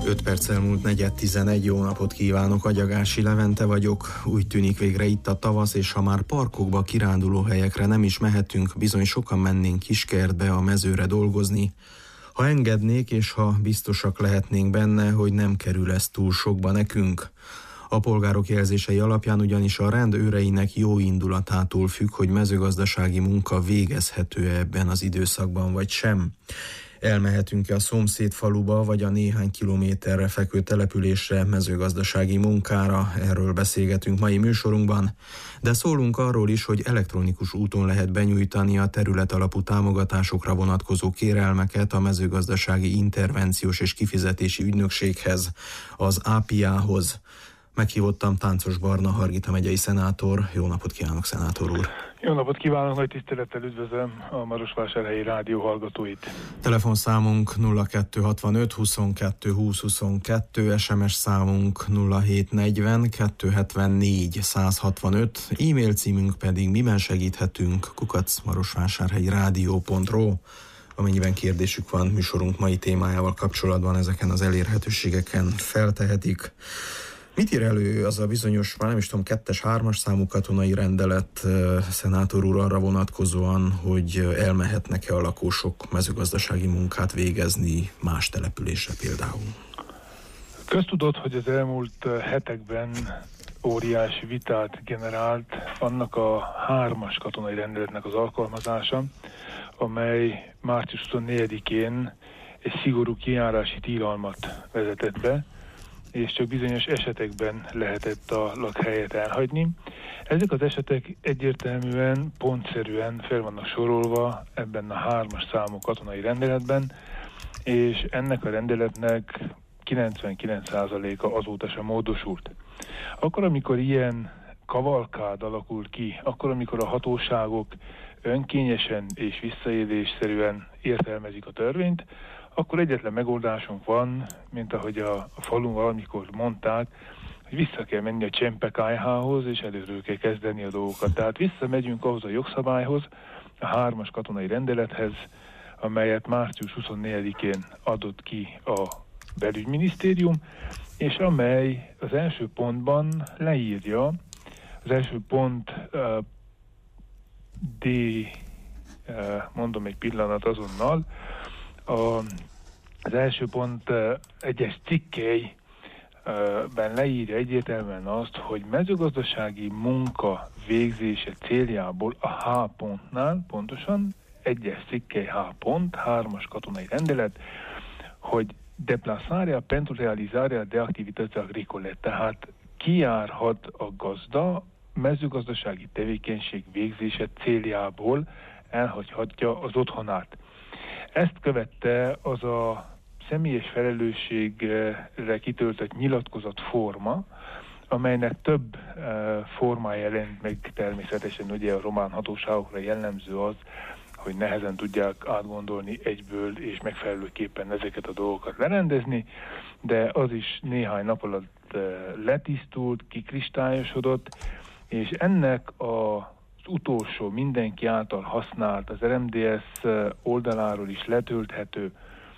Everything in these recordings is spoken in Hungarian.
5 perc elmúlt 4:11, jó napot kívánok, Agyagási Levente vagyok. Úgy tűnik végre itt a tavasz, és ha már parkokba, kiránduló helyekre nem is mehetünk, bizony sokan mennénk kiskertbe, a mezőre dolgozni. Ha engednék, és ha biztosak lehetnénk benne, hogy nem kerül ez túl sokba nekünk. A polgárok jelzései alapján ugyanis a rend őreinek jó indulatától függ, hogy mezőgazdasági munka végezhető-e ebben az időszakban, vagy sem. Elmehetünk-e a szomszéd faluba, vagy a néhány kilométerre fekvő településre mezőgazdasági munkára? Erről beszélgetünk mai műsorunkban, de szólunk arról is, hogy elektronikus úton lehet benyújtani a területalapú támogatásokra vonatkozó kérelmeket a mezőgazdasági intervenciós és kifizetési ügynökséghez, az APIA-hoz. Meghívottam Táncos Barna, Hargita megyei szenátor. Jó napot kívánok, szenátor úr! Jó napot kívánok, nagy tisztelettel üdvözlöm a Marosvásárhelyi rádió hallgatóit. Telefonszámunk 0265 22 20 22, SMS számunk 0740 274 165, e-mail címünk pedig miben segíthetünk @marosvásárhelyirádió.ro. Amennyiben kérdésük van műsorunk mai témájával kapcsolatban, ezeken az elérhetőségeken feltehetik. Mit ír elő az a bizonyos, már nem is tudom, 2-es, 3-as számú katonai rendelet, szenátor úr, arra vonatkozóan, hogy elmehetnek-e a lakosok mezőgazdasági munkát végezni más településre például? Köztudott, hogy az elmúlt hetekben óriási vitát generált annak a 3-as katonai rendeletnek az alkalmazása, amely március 24-én egy szigorú kijárási tilalmat vezetett be, és csak bizonyos esetekben lehetett a lakhelyet elhagyni. Ezek az esetek egyértelműen, pontszerűen fel vannak sorolva ebben a 3-as számú katonai rendeletben, és ennek a rendeletnek 99%-a azóta sem módosult. Akkor, amikor ilyen kavalkád alakul ki, akkor, amikor a hatóságok önkényesen és visszaélésszerűen értelmezik a törvényt, akkor egyetlen megoldásunk van, mint ahogy a falun valamikor mondták, hogy vissza kell menni a csempekájhához, és előről kell kezdeni a dolgokat. Tehát visszamegyünk ahhoz a jogszabályhoz, a 3-as katonai rendelethez, amelyet március 24-én adott ki a belügyminisztérium, és amely az első pontban leírja, az első pont D, mondom egy pillanat azonnal, az első pont egyes cikkelyben leírja egyértelműen azt, hogy mezőgazdasági munka végzése céljából a H pontnál, pontosan egyes cikkely H pont, 3-as katonai rendelet, hogy deplazarea pentru realizarea de activități agricole, tehát kijárhat a gazda mezőgazdasági tevékenység végzése céljából, elhagyhatja az otthonát. Ezt követte az a személyes felelősségre kitöltött nyilatkozat forma, amelynek több formája jelent meg, természetesen ugye a román hatóságokra jellemző az, hogy nehezen tudják átgondolni egyből és megfelelőképpen ezeket a dolgokat lerendezni, de az is néhány nap alatt letisztult, kikristályosodott, és ennek az utolsó, mindenki által használt, az RMDS oldaláról is letölthető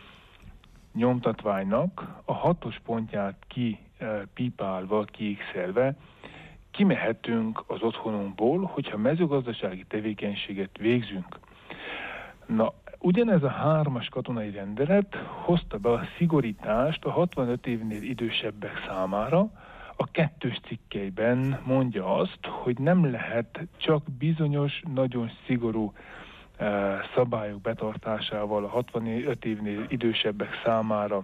nyomtatványnak a 6-os pontját kipipálva, kiixelve kimehetünk az otthonunkból, hogyha mezőgazdasági tevékenységet végzünk. Na, ugyanez a 3-as katonai rendelet hozta be a szigorítást a 65 évnél idősebbek számára. A 2-es cikkelyben mondja azt, hogy nem lehet csak bizonyos, nagyon szigorú szabályok betartásával a 65 évnél idősebbek számára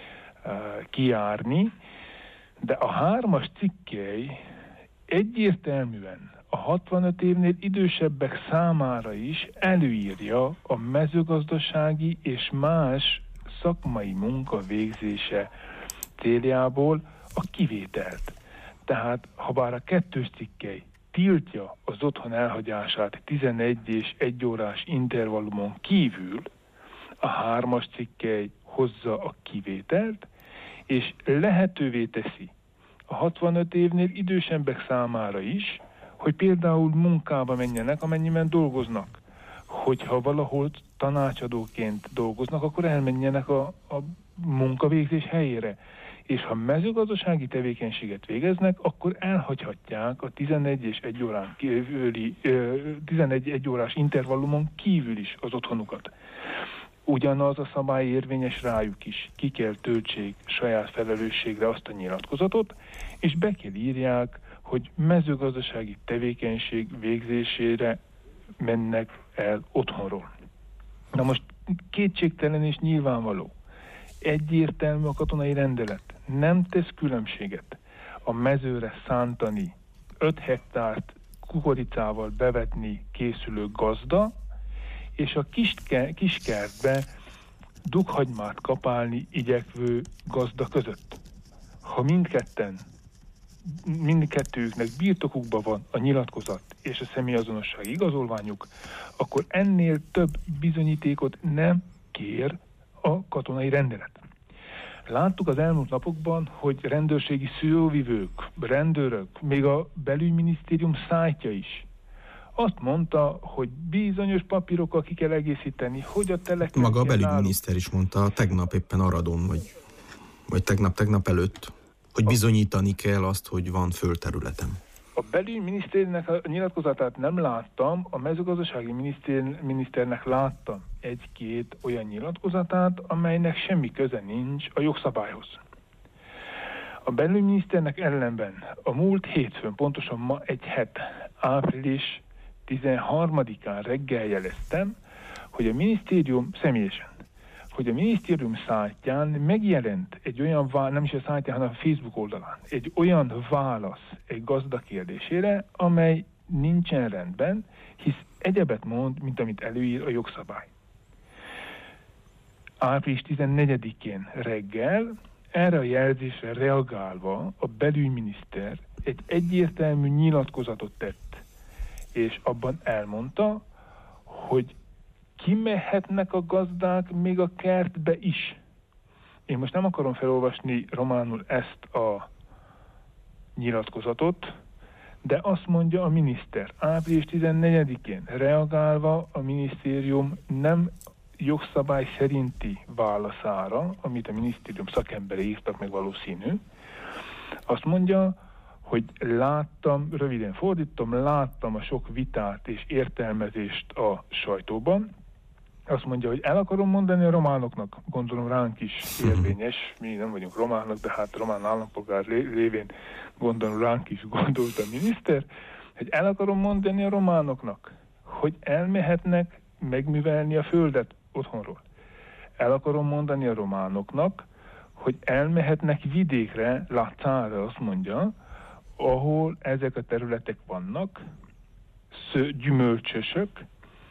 kijárni, de a 3-as cikkely egyértelműen a 65 évnél idősebbek számára is előírja a mezőgazdasági és más szakmai munka végzése céljából a kivételt. Tehát, ha bár a 2-es cikkely tiltja az otthon elhagyását 11 és 1 órás intervallumon kívül, a 3-as cikkely hozza a kivételt, és lehetővé teszi a 65 évnél idősebbek számára is, hogy például munkába menjenek, amennyiben dolgoznak. Hogyha valahol tanácsadóként dolgoznak, akkor elmenjenek a munkavégzés helyére. És ha mezőgazdasági tevékenységet végeznek, akkor elhagyhatják a 11 és 1 órán kívüli, 11 órás intervallumon kívül is az otthonukat. Ugyanaz a szabály érvényes rájuk is. Ki kell töltsék saját felelősségre azt a nyilatkozatot, és be kell írják, hogy mezőgazdasági tevékenység végzésére mennek el otthonról. Na most kétségtelen és nyilvánvaló. Egyértelmű a katonai rendelet. Nem tesz különbséget a mezőre szántani 5 hektárt kukoricával bevetni készülő gazda, és a kiskertbe dughagymát kapálni igyekvő gazda között. Ha mindkettőjüknek birtokukban van a nyilatkozat és a személyazonossági igazolványuk, akkor ennél több bizonyítékot nem kér a katonai rendelet. Láttuk az elmúlt napokban, hogy rendőrségi szóvivők, rendőrök, még a belügyminisztérium szájtja is azt mondta, hogy bizonyos papírokkal ki kell egészíteni, hogy a teleken... Maga a belügyminiszter is mondta tegnap éppen Aradon, vagy tegnap előtt, hogy bizonyítani kell azt, hogy van földterületem. A belügyminiszternek a nyilatkozatát nem láttam, a mezőgazdasági miniszternek láttam egy-két olyan nyilatkozatát, amelynek semmi köze nincs a jogszabályhoz. A belügyminiszternek ellenben a múlt hétfőn, pontosan ma egy április 13-án reggel jeleztem, hogy a minisztérium személyesen, hogy a minisztérium szájtján megjelent egy olyan nem is a szájtján, hanem a Facebook oldalán, egy olyan válasz egy gazda kérdésére, amely nincsen rendben, hisz egyebet mond, mint amit előír a jogszabály. Április 14-én reggel erre a jelzésre reagálva a belügyminiszter egy egyértelmű nyilatkozatot tett, és abban elmondta, hogy kimehetnek a gazdák még a kertbe is. Én most nem akarom felolvasni románul ezt a nyilatkozatot, de azt mondja a miniszter, április 14-én reagálva a minisztérium nem jogszabály szerinti válaszára, amit a minisztérium szakembere írtak meg valószínű, azt mondja, hogy röviden fordítom, láttam a sok vitát és értelmezést a sajtóban. Azt mondja, hogy el akarom mondani a románoknak, gondolom ránk is érvényes, mi nem vagyunk románok, de hát román állampolgár lévén gondolom ránk is gondolt a miniszter, hogy el akarom mondani a románoknak, hogy elmehetnek megművelni a földet otthonról. El akarom mondani a románoknak, hogy elmehetnek vidékre, látszára azt mondja, ahol ezek a területek vannak, gyümölcsösök,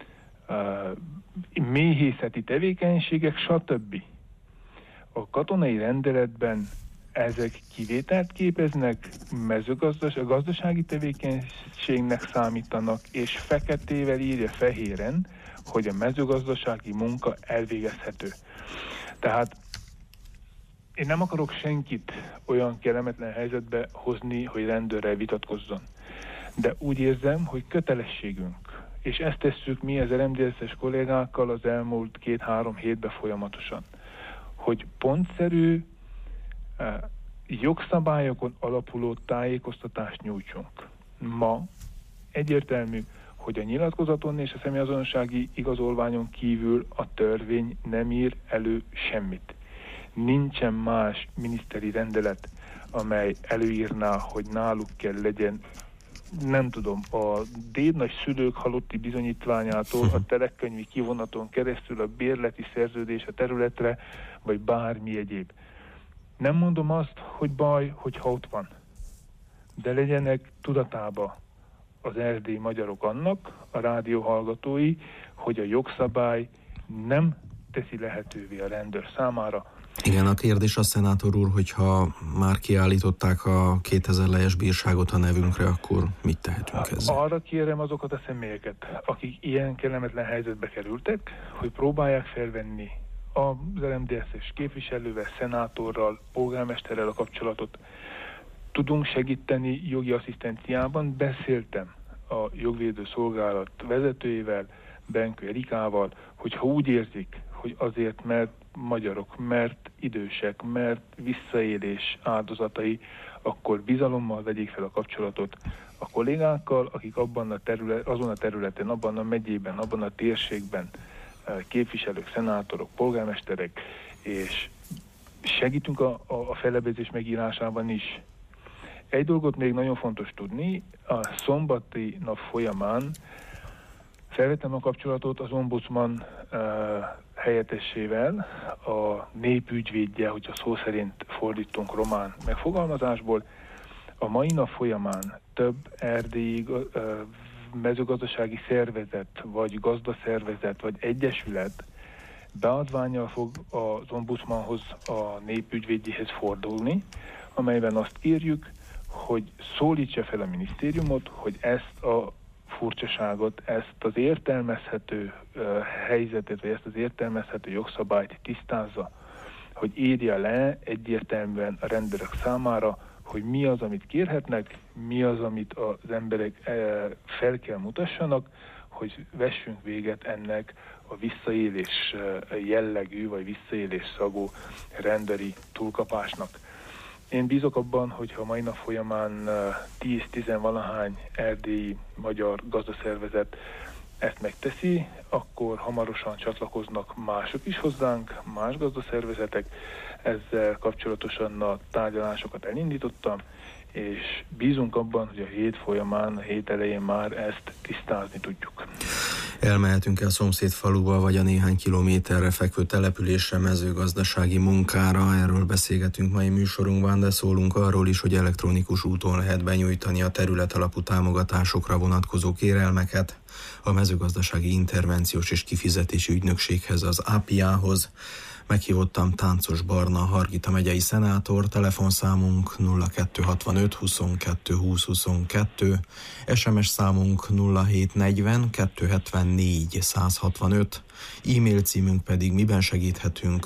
méhészeti tevékenységek, stb. A katonai rendeletben ezek kivételt képeznek, gazdasági tevékenységnek számítanak, és feketével írja fehéren, hogy a mezőgazdasági munka elvégezhető. Tehát én nem akarok senkit olyan kellemetlen helyzetbe hozni, hogy rendőrrel vitatkozzon. De úgy érzem, hogy kötelességünk, és ezt tesszük mi az RMDSZ-es kollégákkal az elmúlt 2-3 hétben folyamatosan, hogy pontszerű jogszabályokon alapuló tájékoztatást nyújtsunk. Ma egyértelmű, hogy a nyilatkozaton és a személyazonossági igazolványon kívül a törvény nem ír elő semmit. Nincsen más miniszteri rendelet, amely előírná, hogy náluk kell legyen, nem tudom, a dédnagyszülők halotti bizonyítványától a telekönyvi kivonaton keresztül a bérleti szerződés a területre, vagy bármi egyéb. Nem mondom azt, hogy baj, hogyha ott van, de legyenek tudatába az erdélyi magyarok annak, a rádió hallgatói, hogy a jogszabály nem teszi lehetővé a rendőr számára. Igen, a kérdés a szenátor úr, hogyha már kiállították a 2000 lejes bírságot a nevünkre, akkor mit tehetünk ezzel? Arra kérem azokat a személyeket, akik ilyen kellemetlen helyzetbe kerültek, hogy próbálják felvenni az RMDSZ-es képviselővel, szenátorral, polgármesterrel a kapcsolatot. Tudunk segíteni jogi asszisztenciában, beszéltem a jogvédő szolgálat vezetőjével, Benkő Erikával, hogyha úgy érzik, hogy azért, mert magyarok, mert idősek, mert visszaélés áldozatai, akkor bizalommal vegyék fel a kapcsolatot a kollégákkal, akik azon a területen, abban a megyében, abban a térségben képviselők, szenátorok, polgármesterek, és segítünk a fellebezés megírásában is. Egy dolgot még nagyon fontos tudni, a szombati nap folyamán felvettem a kapcsolatot az ombudsman helyettessével, a népügyvédje, hogyha szó szerint fordítunk román megfogalmazásból. A mai nap folyamán több erdélyi mezőgazdasági szervezet, vagy gazdaszervezet, vagy egyesület beadvánnyal fog az ombudsmanhoz, a népügyvédjéhez fordulni, amelyben azt kérjük, hogy szólítsa fel a minisztériumot, hogy ezt a furcsaságot, ezt az értelmezhető helyzetet, vagy ezt az értelmezhető jogszabályt tisztázza, hogy írja le egyértelműen a rendelők számára, hogy mi az, amit kérhetnek, mi az, amit az emberek fel kell mutassanak, hogy vessünk véget ennek a visszaélés jellegű, vagy visszaélés szagú rendőri túlkapásnak. Én bízok abban, hogy ha mai nap folyamán 10-10-valahány erdélyi magyar gazdaszervezet ezt megteszi, akkor hamarosan csatlakoznak mások is hozzánk, más gazdaszervezetek. Ezzel kapcsolatosan a tárgyalásokat elindítottam, és bízunk abban, hogy a hét folyamán, a hét elején már ezt tisztázni tudjuk. Elmehetünk el szomszéd faluba, vagy a néhány kilométerre fekvő településre mezőgazdasági munkára. Erről beszélgetünk mai műsorunkban, de szólunk arról is, hogy elektronikus úton lehet benyújtani a terület alapú támogatásokra vonatkozó kérelmeket a mezőgazdasági intervenciós és kifizetési ügynökséghez, az APIA-hoz. Meghívottam Táncos Barna, Hargita megyei szenátor, telefonszámunk 0265 22 20 22, SMS számunk 0740 274 165, e-mail címünk pedig miben segíthetünk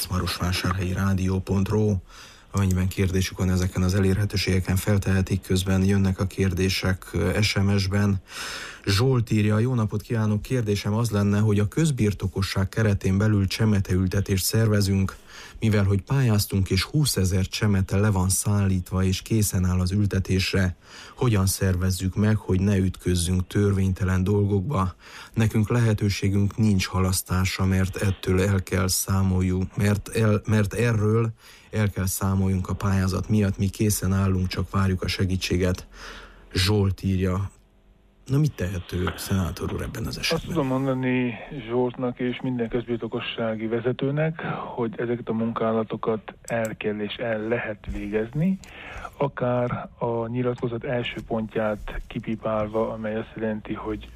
@marosvásárhelyirádió.ru. Amennyiben kérdésük van ezeken az elérhetőségeken, feltehetik, közben jönnek a kérdések SMS-ben. Zsolt írja: jó napot kívánok, kérdésem az lenne, hogy a közbirtokosság keretén belül csemeteültetést szervezünk, mivel hogy pályáztunk és 20 000 csemete le van szállítva és készen áll az ültetésre, hogyan szervezzük meg, hogy ne ütközzünk törvénytelen dolgokba? Nekünk lehetőségünk nincs halasztásra, mert ettől el kell számoljunk, mert erről el kell számoljunk a pályázat miatt, mi készen állunk, csak várjuk a segítséget. Zsolt írja. Na, mit tehető, szenátor úr, ebben az esetben? Azt tudom mondani Zsoltnak és minden közbirtokossági vezetőnek, hogy ezeket a munkálatokat el kell és el lehet végezni, akár a nyilatkozat első pontját kipipálva, amely azt jelenti, hogy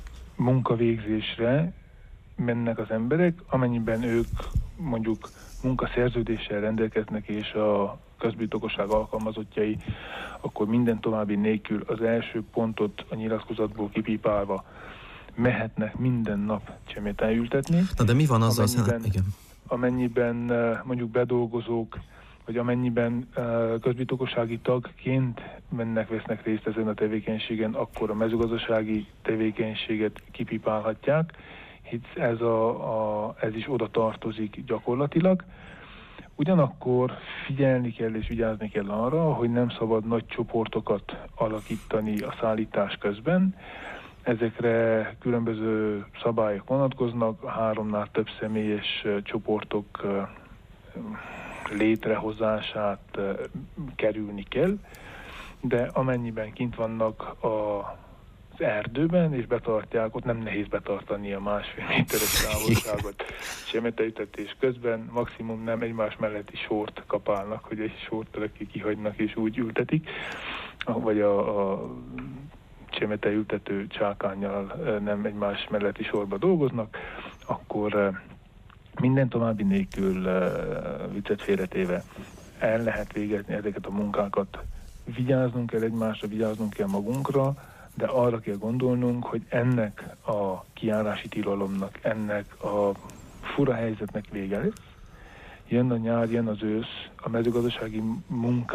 munkavégzésre mennek az emberek, amennyiben ők mondjuk munkaszerződéssel rendelkeznek, és a közbirtokosság alkalmazottjai, akkor minden további nélkül az első pontot a nyilatkozatból kipipálva mehetnek minden nap csemeten ültetni. Na de mi van azzal, amennyiben mondjuk bedolgozók, vagy amennyiben közbirtokossági tagként vesznek részt ezen a tevékenységen, akkor a mezőgazdasági tevékenységet kipipálhatják, hisz ez is oda tartozik gyakorlatilag. Ugyanakkor figyelni kell és vigyázni kell arra, hogy nem szabad nagy csoportokat alakítani a szállítás közben. Ezekre különböző szabályok vonatkoznak, 3-nál több személyes csoportok létrehozását kerülni kell, de amennyiben kint vannak az erdőben, és betartják, ott nem nehéz betartani a 1,5 méteres távolságot. Csemeteültetés közben maximum nem egymás melletti sort kapálnak, hogy egy sort örökké kihagynak és úgy ültetik, vagy a csemeteültető csákánnyal nem egymás melletti sorba dolgoznak, akkor minden további nélkül viccet félretéve el lehet végezni ezeket a munkákat. Vigyáznunk kell egymásra, vigyáznunk kell magunkra, de arra kell gondolnunk, hogy ennek a kijárási tilalomnak, ennek a fura helyzetnek vége lesz. Jön a nyár, jön az ősz, a mezőgazdasági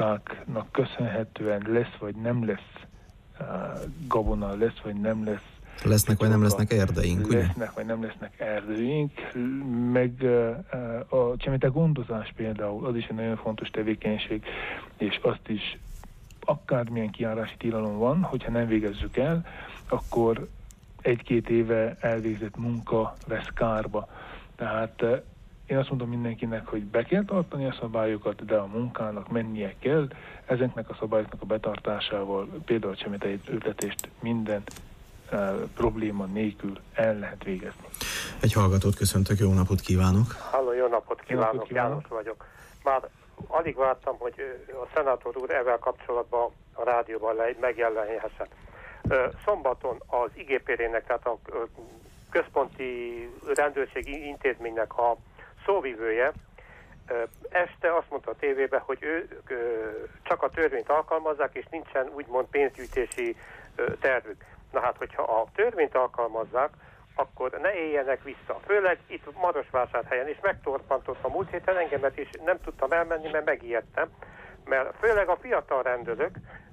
munkáknak köszönhetően lesz vagy nem lesz gabona, lesz vagy nem lesz Lesznek vagy nem lesznek erdőink, ugye? Lesznek vagy nem lesznek erdőink, meg a csemete gondozás például, az is egy nagyon fontos tevékenység, és azt is akármilyen kijárási tilalom van, hogyha nem végezzük el, akkor 1-2 éve elvégzett munka vesz kárba. Tehát én azt mondom mindenkinek, hogy be kell tartani a szabályokat, de a munkának mennie kell. Ezeknek a szabályoknak a betartásával például a csemeteültetést minden probléma nélkül el lehet végezni. Egy hallgatót köszöntök, jó napot kívánok! Halló, jó napot kívánok, János vagyok. Már alig vártam, hogy a szenátor úr ezzel kapcsolatban a rádióban megjelenhessen. Szombaton az IGPR-nek, tehát a Központi Rendőrségi Intézménynek a szóvivője este azt mondta a tévében, hogy ők csak a törvényt alkalmazzák, és nincsen úgymond pénzgyűjtési tervük. Na hát, hogyha a törvényt alkalmazzák, akkor ne éljenek vissza. Főleg itt Marosvásárhelyen, és megtorpantott a múlt héten engemet is, nem tudtam elmenni, mert megijedtem, mert főleg a fiatal rendőrök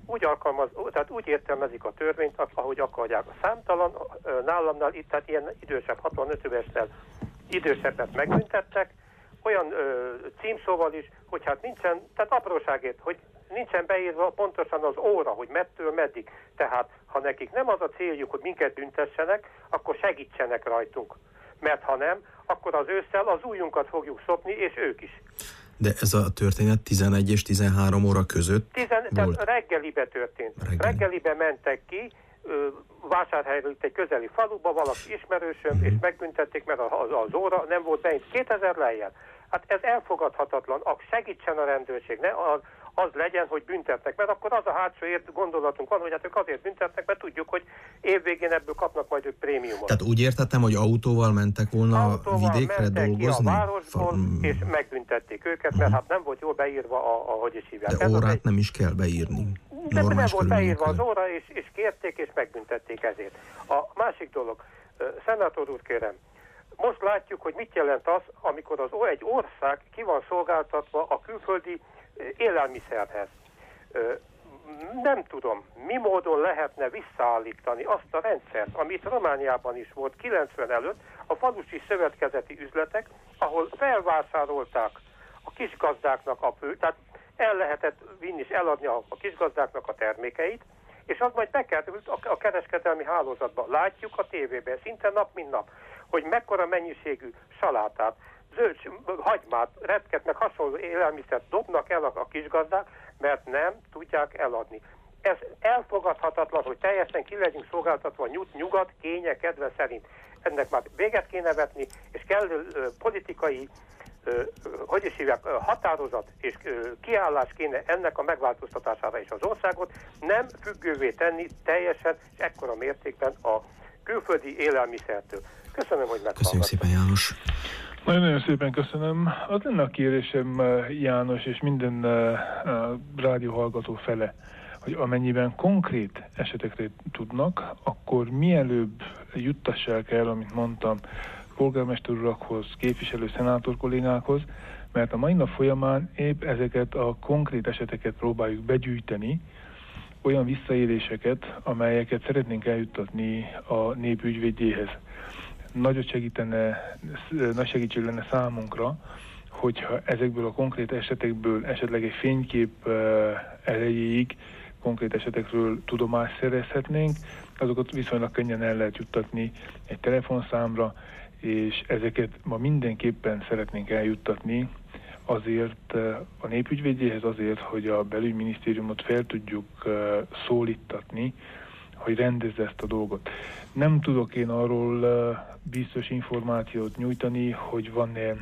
tehát úgy értelmezik a törvényt, ahogy akarják. Számtalan nálamnál itt, tehát ilyen idősebb, 65 évesnél idősebbet megbüntettek, olyan címszóval is, hogy hát nincsen, tehát apróságért, hogy nincsen beírva pontosan az óra, hogy mettől meddig. Tehát, ha nekik nem az a céljuk, hogy minket büntessenek, akkor segítsenek rajtunk. Mert ha nem, akkor az ősszel az ujjunkat fogjuk szopni, és ők is. De ez a történet 11 és 13 óra között volt? Tehát reggelibe történt. Reggelibe mentek ki, Vásárhelyről itt egy közeli faluba, valaki ismerősöm, és megbüntették, mert az óra nem volt beint. 2000 lejjel. Hát ez elfogadhatatlan. Segítsen a rendőrség, ne az legyen, hogy büntetnek, mert akkor az a hátsó gondolatunk van, hogy hát ők azért büntetnek, mert tudjuk, hogy évvégén ebből kapnak majd ők prémiumot. Tehát úgy értettem, hogy autóval mentek volna vidékre dolgozni? Ki a városból, és megbüntették őket, mert hát nem volt jól beírva, hogy is hívják. De órát nem is kell beírni. Nem volt beírva az óra, és kérték, és megbüntették ezért. A másik dolog, szenátor úr, kérem, most látjuk, hogy mit jelent az, amikor egy ország ki van szolgáltatva a külföldi élelmiszerhez. Nem tudom, mi módon lehetne visszaállítani azt a rendszert, amit Romániában is volt 90 előtt, a falusi szövetkezeti üzletek, ahol felvásárolták a kisgazdáknak tehát el lehetett vinni és eladni a kisgazdáknak a termékeit, és az majd bekerült a kereskedelmi hálózatba. Látjuk a tévében, szinte nap mint nap, hogy mekkora mennyiségű salátát, hagymát, retket, meg hasonló élelmiszert dobnak el a kisgazdák, mert nem tudják eladni. Ez elfogadhatatlan, hogy teljesen ki legyünk szolgáltatva nyugat kénye kedve szerint. Ennek már véget kéne vetni, és kell politikai határozat és kiállás kéne ennek a megváltoztatására is az országot, nem függővé tenni teljesen és ekkora mértékben a külföldi élelmiszertől. Köszönöm, hogy meghallgattam. Köszönjük szépen, János. Nagyon szépen köszönöm. Az lenne a kérésem, János, és minden rádióhallgató fele, hogy amennyiben konkrét esetekre tudnak, akkor mielőbb juttassák el, amit mondtam, polgármester urakhoz, képviselő szenátor kollégákhoz, mert a mai nap folyamán épp ezeket a konkrét eseteket próbáljuk begyűjteni, olyan visszaéléseket, amelyeket szeretnénk eljuttatni a nép ügyvédjéhez. Nagy segítség lenne számunkra, hogyha ezekből a konkrét esetekből esetleg egy fénykép erejéig konkrét esetekről tudomást szerezhetnénk, azokat viszonylag könnyen el lehet juttatni egy telefonszámra, és ezeket ma mindenképpen szeretnénk eljuttatni azért a népügyvédjéhez, azért, hogy a belügyminisztériumot fel tudjuk szólítatni, hogy rendezze ezt a dolgot. Nem tudok én arról biztos információt nyújtani, hogy van-e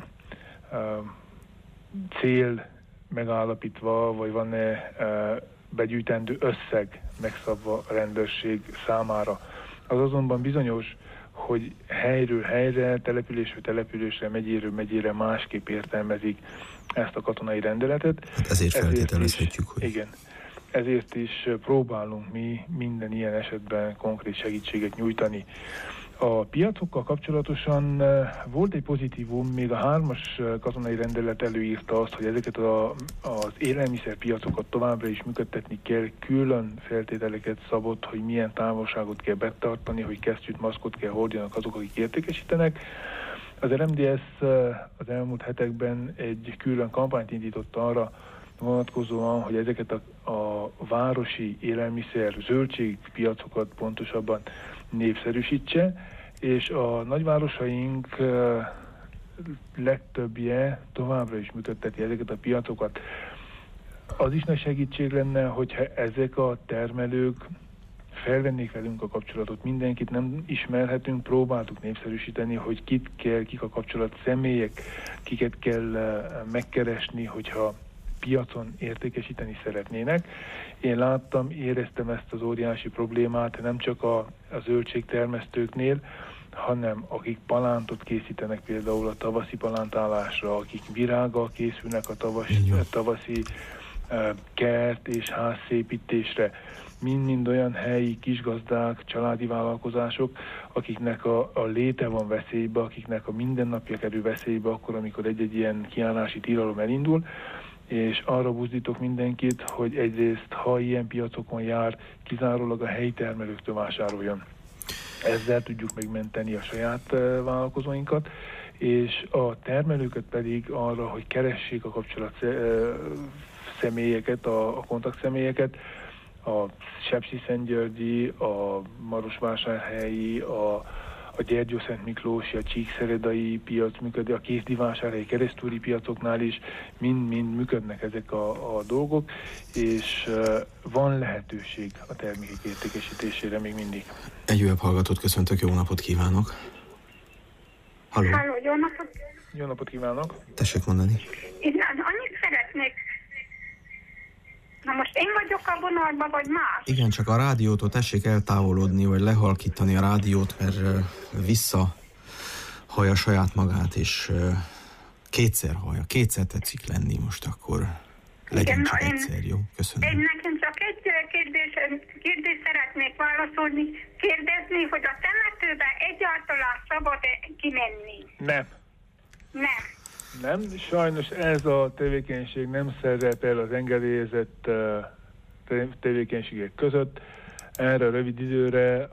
cél megállapítva, vagy van-e begyűjtendő összeg megszabva a rendőrség számára. Az azonban bizonyos, hogy helyről helyre, településről településre, megyéről megyére másképp értelmezik ezt a katonai rendeletet. Hát ezért feltételezhetjük, hogy... Igen. Ezért is próbálunk mi minden ilyen esetben konkrét segítséget nyújtani. A piacokkal kapcsolatosan volt egy pozitívum, még a 3-as katonai rendelet előírta azt, hogy ezeket az élelmiszerpiacokat továbbra is működtetni kell, külön feltételeket szabott, hogy milyen távolságot kell betartani, hogy kesztyűt, maszkot kell hordjanak azok, akik értékesítenek. Az RMDS az elmúlt hetekben egy külön kampányt indított arra vonatkozóan, hogy ezeket a városi élelmiszer, zöldségpiacokat pontosabban népszerűsítse, és a nagyvárosaink legtöbbje továbbra is működteti ezeket a piacokat. Az is nagy segítség lenne, hogyha ezek a termelők felvennék velünk a kapcsolatot. Mindenkit nem ismerhetünk, próbáltuk népszerűsíteni, hogy kik a kapcsolat személyek, kiket kell megkeresni, hogyha piacon értékesíteni szeretnének. Én láttam, éreztem ezt az óriási problémát nem csak a zöldségtermesztőknél, hanem akik palántot készítenek például a tavaszi palántálásra, akik virággal készülnek a tavaszi kert és házszépítésre. Mind-mind olyan helyi kisgazdák, családi vállalkozások, akiknek a léte van veszélybe, akiknek a mindennapja kerül veszélybe akkor, amikor egy-egy ilyen kiállási tilalom elindul, és arra buzdítok mindenkit, hogy egyrészt, ha ilyen piacokon jár, kizárólag a helyi termelőktől vásároljon. Ezzel tudjuk megmenteni a saját vállalkozóinkat, és a termelőket pedig arra, hogy keressék a kapcsolat személyeket, a kontaktszemélyeket, a Sepsiszentgyörgyi, a Marosvásárhelyi, a Gyergyószentmiklósi, a Csíkszeredai piac működik, a Kézdivásárhelyi keresztúri piacoknál is mind működnek ezek a dolgok, és van lehetőség a termékek értékesítésére még mindig. Egy újabb hallgatót köszöntök, jó napot kívánok! Halló! Halló, jó napot! Jó napot kívánok! Tessék mondani! Én annyit szeretnék. Na most én vagyok a vonalban, vagy más? Igen, csak a rádiótól tessék eltávolodni, vagy lehalkítani a rádiót, mert visszahallja saját magát, és kétszer hallja. Kétszer tetszik lenni most, akkor legyen csak egyszer, jó? Köszönöm. Én nekem csak egy kérdést szeretnék válaszolni, kérdezni, hogy a temetőbe egyáltalán szabad-e kimenni? Nem. Nem. Nem, sajnos ez a tevékenység nem szerepel az engedélyezett tevékenységek között. Erre rövid időre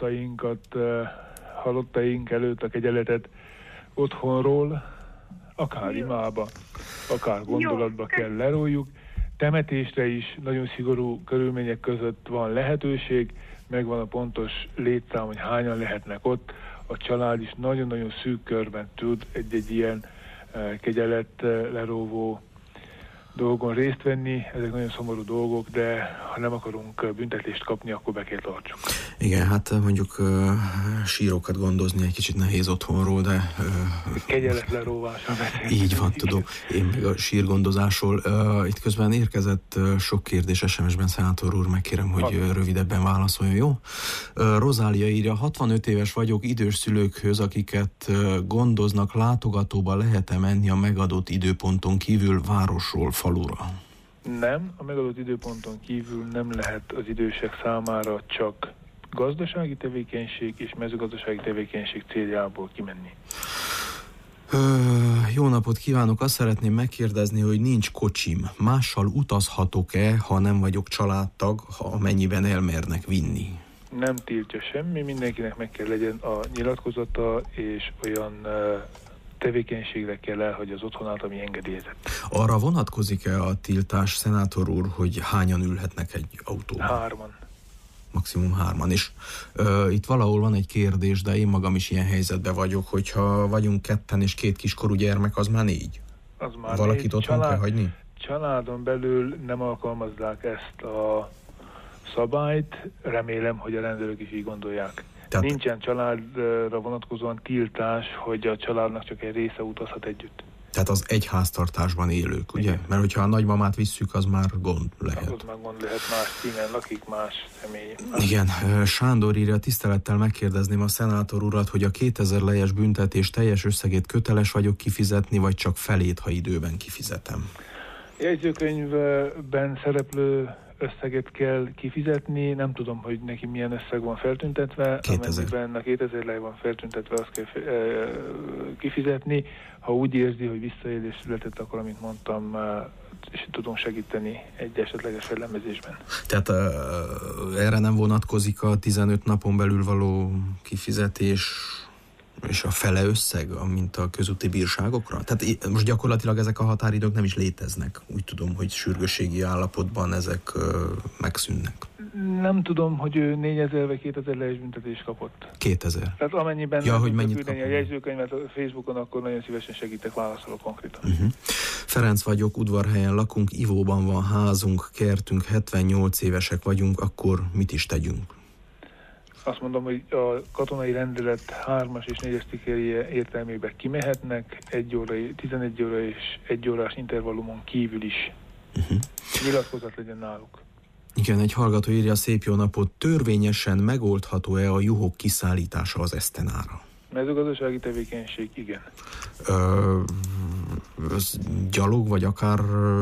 halottaink előtt a kegyeletet otthonról, akár imába, akár gondolatba kell leróljuk. Temetésre is nagyon szigorú körülmények között van lehetőség, megvan a pontos létszám, hogy hányan lehetnek ott. A család is nagyon-nagyon szűk körben tud egy ilyen kegyelet leróvó dolgon részt venni. Ezek nagyon szomorú dolgok, de ha nem akarunk büntetést kapni, akkor be kell tartsuk. Igen, hát mondjuk sírokat gondozni egy kicsit nehéz otthonról, de... Kegyelet leróvása. Így van, tudom. Én meg a sírgondozásról. Itt közben érkezett sok kérdés SMS-ben, szenátor úr, megkérem, hogy rövidebben válaszoljon, jó? Rozália írja, 65 éves vagyok, idős szülőkhöz, akiket gondoznak, látogatóba lehet-e menni a megadott időponton kívül városról falura? Nem, a megadott időponton kívül nem lehet az idősek számára csak gazdasági tevékenység és mezőgazdasági tevékenység céljából kimenni. Jó napot kívánok! Azt szeretném megkérdezni, hogy nincs kocsim. Mással utazhatok-e, ha nem vagyok családtag, amennyiben elmernek vinni? Nem tiltja semmi, mindenkinek meg kell legyen a nyilatkozata, és olyan tevékenységre kell el, hogy az otthonát, ami engedélyezett. Arra vonatkozik-e a tiltás, szenátor úr, hogy hányan ülhetnek egy autóban? 3. Maximum 3. És itt valahol van egy kérdés, de én magam is ilyen helyzetben vagyok, hogyha vagyunk 2 és 2 kiskorú gyermek, az már 4. Az már valakit otthon kell hagyni? Családon belül nem alkalmazzák ezt a szabályt, remélem, hogy a rendőrök is így gondolják. Tehát nincsen családra vonatkozóan tiltás, hogy a családnak csak egy része utazhat együtt. Tehát az egy háztartásban élők, ugye? Igen. Mert hogyha a nagymamát visszük, az már gond lehet. Az már gond lehet, más címen lakik, más személy. Igen, Sándor írja, tisztelettel megkérdezném a szenátor urat, hogy a 2000 lejes büntetés teljes összegét köteles vagyok kifizetni, vagy csak felét, ha időben kifizetem? Jegyzőkönyvben szereplő összeget kell kifizetni, nem tudom, hogy neki milyen összeg van feltüntetve, 2000. amennyiben a 2000 lej van feltüntetve, azt kell kifizetni. Ha úgy érzi, hogy visszaélés született, akkor, amint mondtam, és tudunk segíteni egy esetleges fellemezésben. Tehát erre nem vonatkozik a 15 napon belül való kifizetés és a fele összeg, mint a közúti bírságokra? Tehát most gyakorlatilag ezek a határidők nem is léteznek. Úgy tudom, hogy sürgősségi állapotban ezek megszűnnek. Nem tudom, hogy ő 4000 vagy 2000 lejes büntetést kapott. 2000. Tehát amennyiben hogy mennyit küldeni a jegyzőkönyvet a Facebookon, akkor nagyon szívesen segítek, válaszolok konkrétan. Ferenc vagyok, Udvarhelyen lakunk, ivóban van házunk, kertünk, 78 évesek vagyunk, akkor mit is tegyünk? Azt mondom, hogy a katonai rendelet 3-as és 4-es cikkelje értelmében kimehetnek 11 óra és 1 órás intervallumon kívül is. Nyilatkozat legyen náluk. Igen, egy hallgató írja: szép jó napot, törvényesen megoldható-e a juhok kiszállítása az Esztenára? Mezőgazdasági tevékenység, igen. Gyalog, vagy akár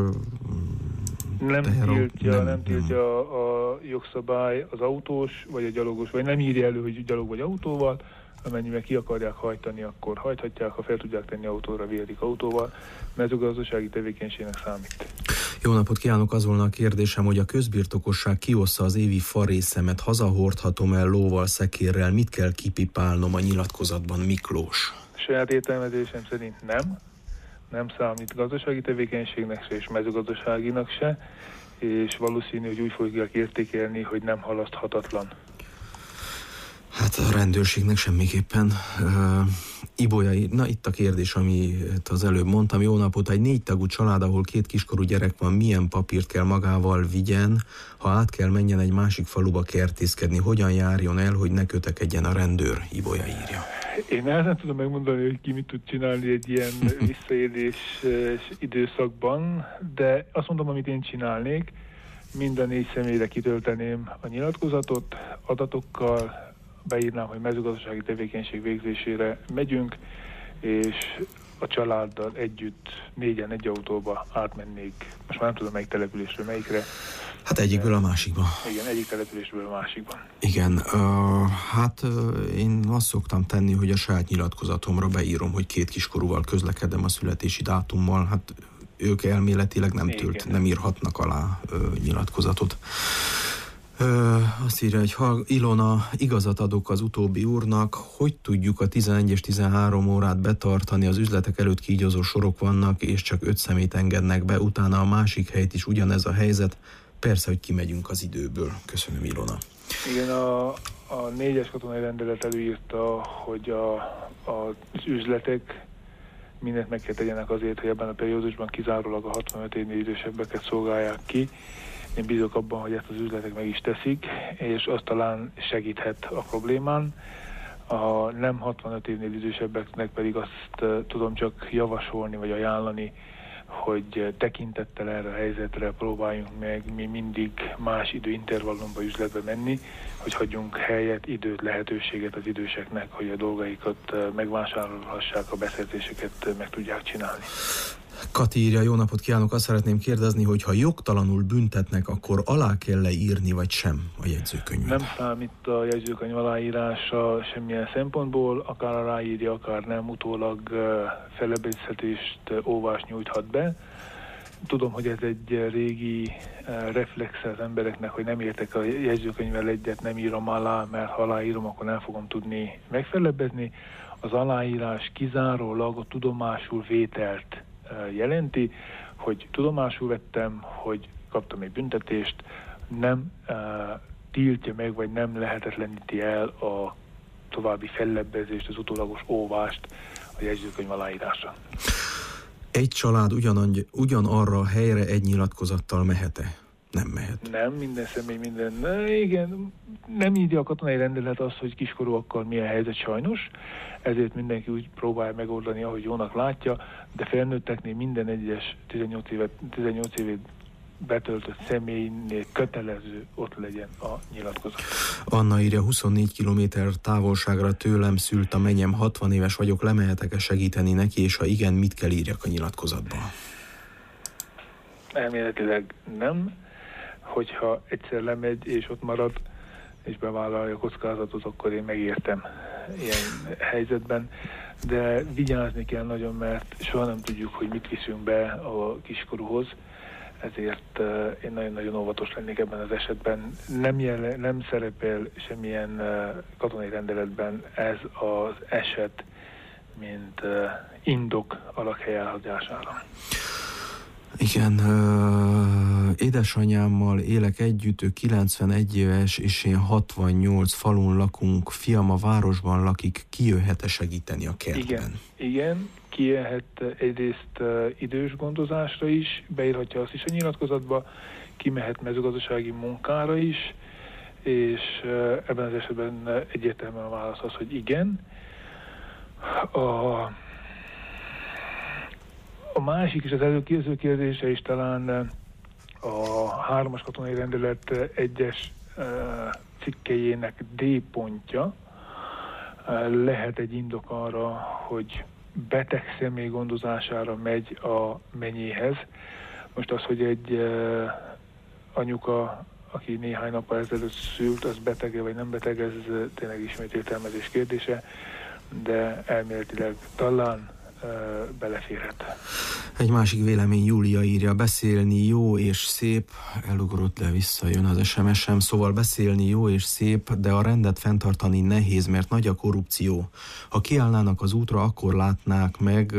nem tiltja a jogszabály az autós, vagy a gyalogos, vagy nem írja elő, hogy gyalog vagy autóval, amennyiben ki akarják hajtani, akkor hajthatják, ha fel tudják tenni autóra, vihetik autóval. Mezőgazdasági tevékenységnek számít. Jó napot kívánok, az volna a kérdésem, hogy a közbirtokosság kiossza az évi farészemet, hazahordhatom el lóval, szekérrel, mit kell kipipálnom a nyilatkozatban, Miklós? Saját értelmezésem szerint nem számít gazdasági tevékenységnek se, és mezőgazdaságinak se, és valószínű, hogy úgy fogják értékelni, hogy nem halaszthatatlan. Hát a rendőrségnek semmiképpen. Ibolyai, na itt a kérdés, amit az előbb mondtam. Jó napot, egy 4 tagú család, ahol 2 kiskorú gyerek van, milyen papírt kell magával vigyen, ha át kell menjen egy másik faluba kertészkedni, hogyan járjon el, hogy ne kötekedjen a rendőr? Ibolya írja. Én nehezen tudom megmondani, hogy ki mit tud csinálni egy ilyen visszaélés időszakban, de azt mondom, amit én csinálnék, mind a 4 személyre kitölteném a nyilatkozatot, adatokkal, beírnám, hogy mezőgazdasági tevékenység végzésére megyünk, és a családdal együtt 4-en egy autóba átmennék. Most már nem tudom, melyik településről melyikre. Hát egyikből a másikba. Igen, egyik településből a másikban. Igen, én azt szoktam tenni, hogy a saját nyilatkozatomra beírom, hogy 2 kiskorúval közlekedem a születési dátummal. Hát ők elméletileg nem írhatnak alá nyilatkozatot. Azt írja, hogy Ilona, igazat adok az utóbbi úrnak, hogy tudjuk a 11 és 13 órát betartani, az üzletek előtt kígyózó sorok vannak, és csak 5 személyt engednek be, utána a másik helyt is ugyanez a helyzet, persze, hogy kimegyünk az időből. Köszönöm, Ilona. Igen, a 4-es katonai rendelet előírta, hogy az üzletek mindent meg kell tegyenek azért, hogy ebben a periódusban kizárólag a 65 évnél idősebbeket szolgálják ki. Én bízok abban, hogy ezt az üzletek meg is teszik, és az talán segíthet a problémán. A nem 65 évnél idősebbeknek pedig azt tudom csak javasolni, vagy ajánlani, hogy tekintettel erre a helyzetre próbáljunk meg mi mindig más időintervallumba üzletbe menni, hogy hagyjunk helyet, időt, lehetőséget az időseknek, hogy a dolgaikat megvásárolhassák, a beszerzéseket meg tudják csinálni. Kati írja, jó napot kívánok, azt szeretném kérdezni, hogy ha jogtalanul büntetnek, akkor alá kell írni, vagy sem a jegyzőkönyvet? Nem számít a jegyzőkönyv aláírása semmilyen szempontból, akár aláírja, akár nem, utólag fellebbezhetést, óvást nyújthat be. Tudom, hogy ez egy régi reflex az embereknek, hogy nem értek a jegyzőkönyvvel egyet, nem írom alá, mert ha aláírom, akkor nem fogom tudni megfellebbezni. Az aláírás kizárólag a tudomásul vételt jelenti, hogy tudomásul vettem, hogy kaptam egy büntetést, nem tiltja meg, vagy nem lehetetleníti el a további fellebbezést, az utólagos óvást a jegyzőkönyv aláírásra. Egy család ugyanarra a helyre egy nyilatkozattal mehet-e? Nem mehet. Nem, minden személy, igen, nem írja a katonai rendelet azt, hogy kiskorúakkal milyen helyzet sajnos, ezért mindenki úgy próbálja megoldani, ahogy jónak látja, de felnőtteknél minden egyes 18 évet betöltött személynél kötelező ott legyen a nyilatkozat. Anna írja, 24 kilométer távolságra tőlem szült a menyem, 60 éves vagyok, lemehetek-e segíteni neki, és ha igen, mit kell írjak a nyilatkozatba? Elméletileg nem. Hogyha egyszer lemegy és ott marad, és bevállalja a kockázatot, akkor én megértem ilyen helyzetben. De vigyázni kell nagyon, mert soha nem tudjuk, hogy mit viszünk be a kiskorúhoz. Ezért én nagyon-nagyon óvatos lennék ebben az esetben. Nem szerepel semmilyen katonai rendeletben ez az eset, mint indok a lakhely elhagyására. Igen, édesanyámmal élek együtt, ő 91 éves, és én 68, falun lakunk, fiam a városban lakik, ki jöhet-e segíteni a kertben? Igen, kijöhet egyrészt idős gondozásra is, beírhatja azt is a nyilatkozatba, kimehet mezőgazdasági munkára is, és ebben az esetben egyértelműen a válasz az, hogy igen. A másik és az előző kérdése is talán a 3-as katonai rendelet 1-es cikkelyének D pontja lehet egy indok arra, hogy beteg személy gondozására megy a menyéhez. Most az, hogy egy anyuka, aki néhány nappal ezelőtt szült, az betege vagy nem beteg, ez tényleg ismét értelmezés kérdése, de elméletileg talán beleférhet. Egy másik vélemény, Júlia írja, beszélni jó és szép, elugrott le, visszajön az SMS-em, szóval beszélni jó és szép, de a rendet fenntartani nehéz, mert nagy a korrupció. Ha kiállnának az útra, akkor látnám meg,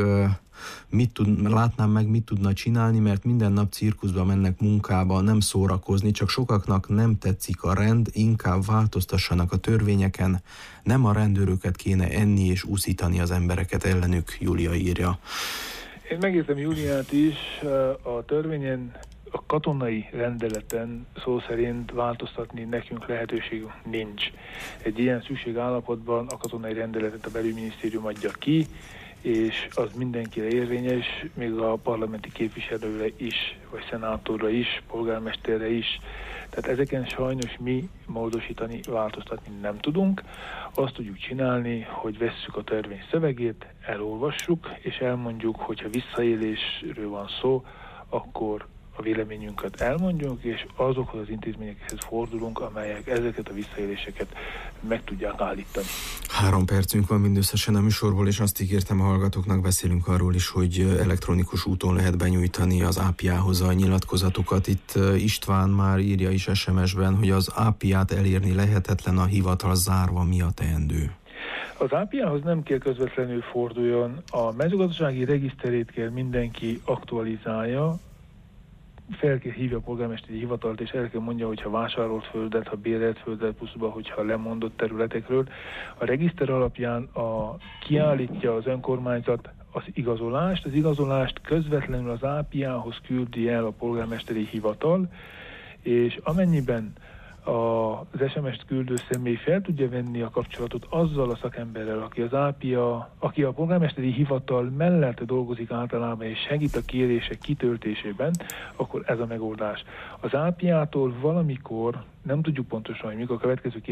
mit tudna csinálni, mert minden nap cirkuszba mennek munkába, nem szórakozni, csak sokaknak nem tetszik a rend, inkább változtassanak a törvényeken, nem a rendőröket kéne enni és úszítani az embereket ellenük, Júlia írja. Én megértem Júliát is, a törvényen, a katonai rendeleten szó szerint változtatni nekünk lehetőségünk nincs. Egy ilyen szükségállapotban a katonai rendeletet a belügyminisztérium adja ki, és az mindenkire érvényes, még a parlamenti képviselőre is, vagy szenátorra is, polgármesterre is. Tehát ezeken sajnos mi módosítani, változtatni nem tudunk. Azt tudjuk csinálni, hogy vesszük a törvény szövegét, elolvassuk, és elmondjuk, hogyha visszaélésről van szó, akkor a véleményünket elmondjunk, és azokhoz az intézményekhez fordulunk, amelyek ezeket a visszaéléseket meg tudják állítani. 3 percünk van mindösszesen a műsorból, és azt ígértem a hallgatóknak, beszélünk arról is, hogy elektronikus úton lehet benyújtani az API-hoz a nyilatkozatokat. Itt István már írja is SMS-ben, hogy az API-t elérni lehetetlen, a hivatal zárva, mi a teendő? Az API-hoz nem kell közvetlenül forduljon, a mezőgazdasági regiszterét kell mindenki aktualizálja, fel kell hívja a polgármesteri hivatalt, és el kell mondja, hogyha vásárolt földet, ha bérelt földet, pluszban, hogyha lemondott területekről. A regiszter alapján kiállítja az önkormányzat az igazolást. Az igazolást közvetlenül az API-hoz küldi el a polgármesteri hivatal, és amennyiben az SMS-t küldő személy fel tudja venni a kapcsolatot azzal a szakemberrel, aki a polgármesteri hivatal mellett dolgozik általában, és segít a kérések kitöltésében, akkor ez a megoldás. Az API-tól valamikor, nem tudjuk pontosan, hogy mikor, a következő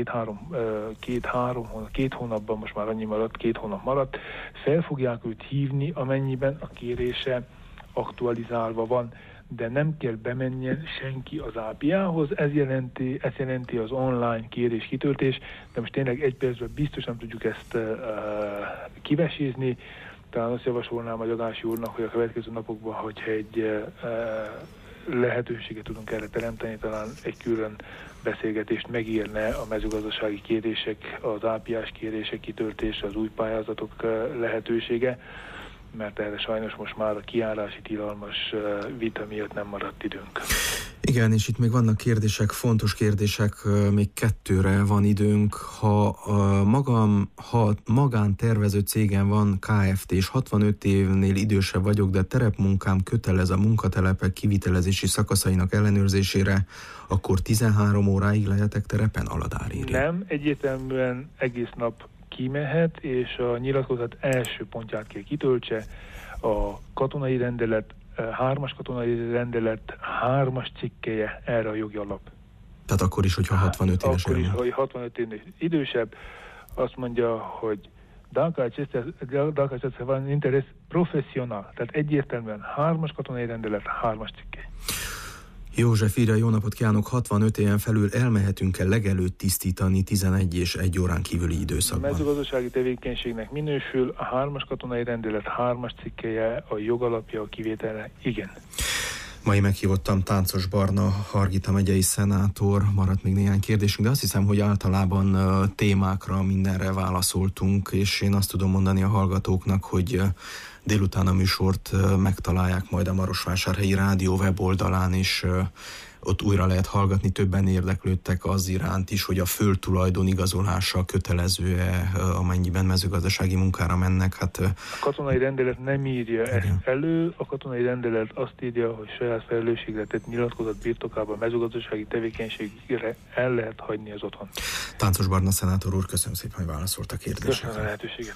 2 hónapban, most már annyi maradt, 2 hónap maradt, fel fogják őt hívni, amennyiben a kérése aktualizálva van, de nem kell bemenjen senki az API-hoz, ez jelenti az online kérés kitöltés, de most tényleg 1 percben biztos nem tudjuk ezt kivesézni. Talán azt javasolnám a Gyagási úrnak, hogy a következő napokban, hogyha egy lehetőséget tudunk erre teremteni, talán egy külön beszélgetést megírne a mezőgazdasági kérések, az API-s kérések kitöltése, az új pályázatok lehetősége, mert erre sajnos most már a kiállási tilalmas vita miatt nem maradt időnk. Igen, és itt még vannak kérdések, fontos kérdések, még 2-re van időnk. Ha magántervező cégem van Kft. És 65 évnél idősebb vagyok, de terepmunkám kötelez a munkatelepek kivitelezési szakaszainak ellenőrzésére, akkor 13 óráig lehetek terepen, Aladár írja? Nem, egyértelműen egész nap kimehet, és a nyilatkozat első pontját kell kitöltse, a katonai rendelet, 3-as katonai rendelet 3-as cikkelye erre a jogi alap. Tehát akkor is, hogyha 65 éves. Akkor is, hogy 65 évnél idősebb, azt mondja, hogy dacă acesta va în interes profesional. Tehát egyértelműen 3-as katonai rendelet, 3-as cikkely. József írja, jó napot kívánok, 65 éven felül elmehetünk-e legelőtt tisztítani 11 és 1 órán kívüli időszakban? A mezőgazdasági tevékenységnek minősül, a 3-as katonai rendelet 3-as cikkelye, a jogalapja a kivételre, igen. Mai meghívottam Táncos Barna, Hargita megyei szenátor, maradt még néhány kérdésünk, de azt hiszem, hogy általában témákra, mindenre válaszoltunk, és én azt tudom mondani a hallgatóknak, hogy délután a műsort megtalálják majd a Marosvásárhelyi Rádió weboldalán, és ott újra lehet hallgatni. Többen érdeklődtek az iránt is, hogy a földtulajdon igazolása kötelező-e, amennyiben mezőgazdasági munkára mennek. Hát, a katonai rendelet nem írja ezt elő, a katonai rendelet azt írja, hogy saját felelősségre tett nyilatkozat birtokában mezőgazdasági tevékenységre el lehet hagyni az otthon. Táncos Barna szenátor úr, köszönöm szépen, hogy válaszolt a kérdésekre. Köszönöm a lehetőséget.